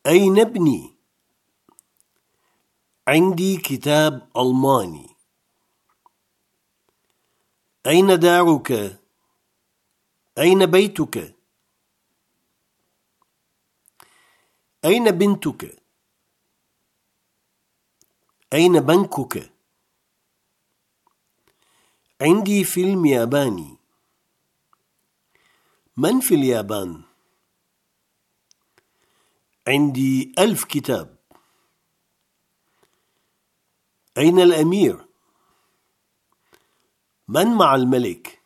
أين ابني؟ عندي كتاب ألماني. أين دارك؟ أين بيتك؟ أين بنتك؟ أين بنكك؟ عندي فيلم ياباني. من في اليابان؟ عندي 1000 كتاب. أين الأمير؟ من مع الملك؟